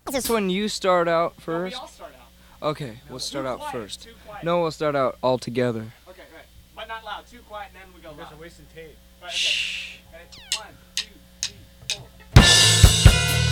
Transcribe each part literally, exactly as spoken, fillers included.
Is this when you start out No, we first? all start out. Okay, we'll start Too out quiet, first. Too quiet. No, we'll start out all together. Okay, right. But not loud. Too quiet, and then we go You guys loud. are wasting tape. Right, okay. Shh. Okay. One, two, three, four.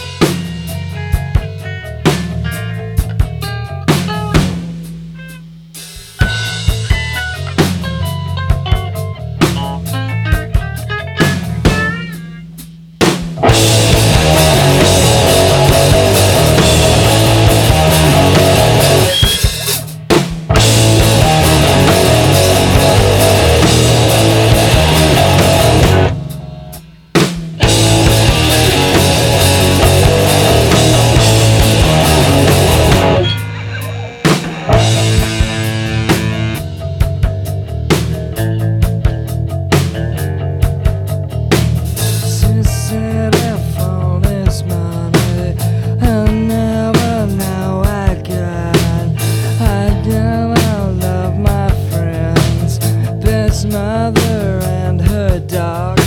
She said if all this money I never know I got. I never love my friends, Beth's mother and her dog.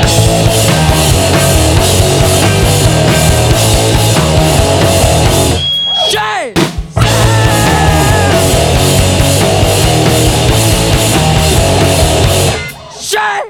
Shame! Shame!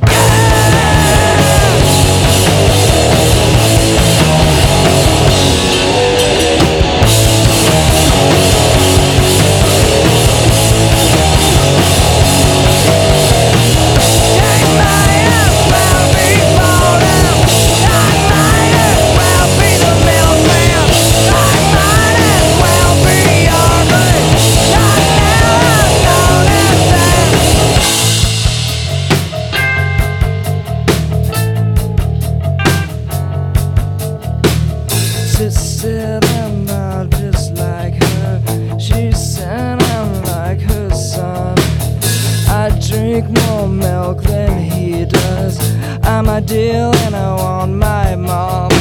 She said I'm not just like her. She said I'm like her son. I drink more milk than he does. I'm ideal and I want my mom.